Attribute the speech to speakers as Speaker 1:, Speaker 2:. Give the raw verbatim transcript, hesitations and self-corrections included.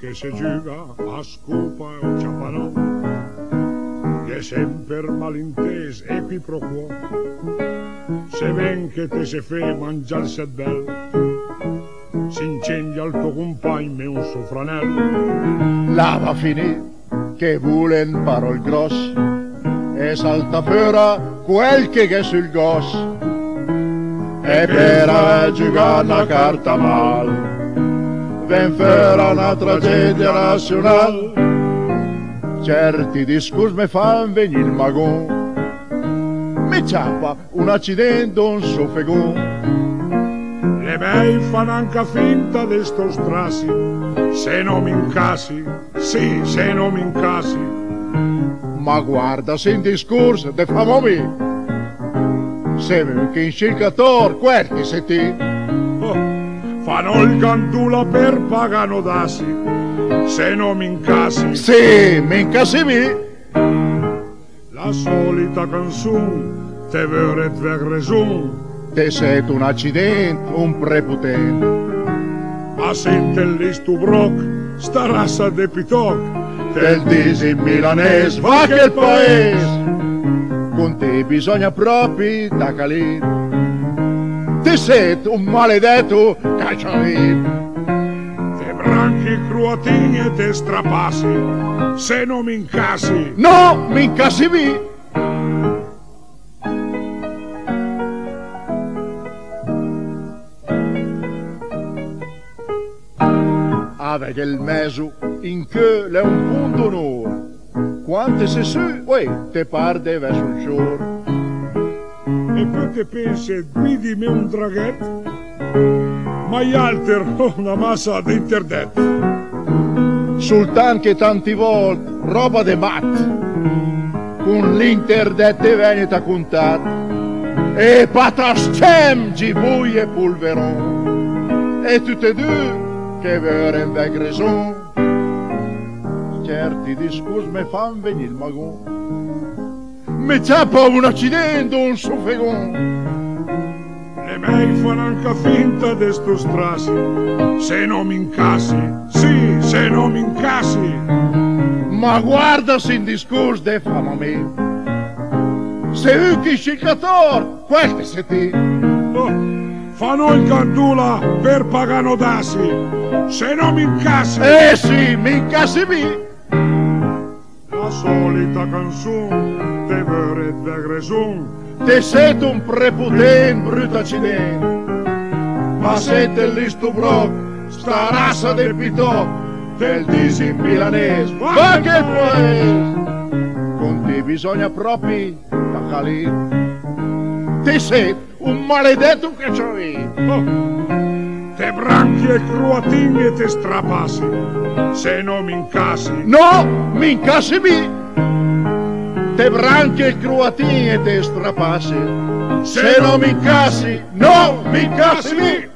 Speaker 1: che se giuga a scopa o ciapanò, che sempre malintes e qui pro quo, se ven che te se fe mangiar set bel, s'incendia il tuo compagno e un sofranello.
Speaker 2: Là va finì che vulen parol gross e salta fuori quel che è sul gos, e per giocare una carta mal ven fuori una tragedia nazionale. Certi discorsi mi fan venire il magon, mi ciappa un accidente, un soffegon.
Speaker 1: Le mei fanno anche finta di sto strassi, se non mi incassi, sì, se non mi incassi.
Speaker 2: Ma guarda, se in discorso de famo me, se che in cercator quel che sei te.
Speaker 1: Oh, fanno il candula per pagano dassi, se non mi incassi.
Speaker 2: Sì, mi incassi me.
Speaker 1: La solita canzone, te veret weg resun.
Speaker 2: Te sei un accidente, un prepotente.
Speaker 1: Ma sente lì stu broc, sta razza de pitoc,
Speaker 2: del disi milanese, va che il paese. Con te bisogna proprio da calire. Te sei un maledetto cacciavite.
Speaker 1: Te branchi croatini e te strapassi, se non mi incassi.
Speaker 2: No, mi incassi me. Avec il meso in che è un punto d'onore. Quante se su, uè, te parte verso il shore.
Speaker 1: E poi te pensi, guidimi un draghetto, ma gli altri una massa di internet.
Speaker 2: Sultan che tanti volte roba de mat, con l'internet e venita contat, e patastem, gibui e polveron, e tutte e due che veren weg raison. Certi discorsi mi fan venire il magon, mi ciappa un accidente, un soffegon.
Speaker 1: Le mei fanno anche finta di sto strassi, se non mi incassi, sì, se non mi incassi.
Speaker 2: Ma guarda se in discorso de fama me, se un che cercator, questo sei te.
Speaker 1: Oh, fanno il candula per pagano dassi, se non mi incassi.
Speaker 2: Eh sì, mi incassi me.
Speaker 1: La solita canzone, te veret weg resun.
Speaker 2: Te siete un prepotente, brutto accidente. Ma siete lì sto broc, sta razza del pitoc, del disi milanese, va che paese. Con te bisogna proprio da calire. Te siete un maledetto cacciavite.
Speaker 1: Oh, te branchi e croatini e te strapassi, se non mi incassi.
Speaker 2: No, mi incassi me. Te branchi e croatini e te strapassi, se non mi incassi. No, mi incassi me.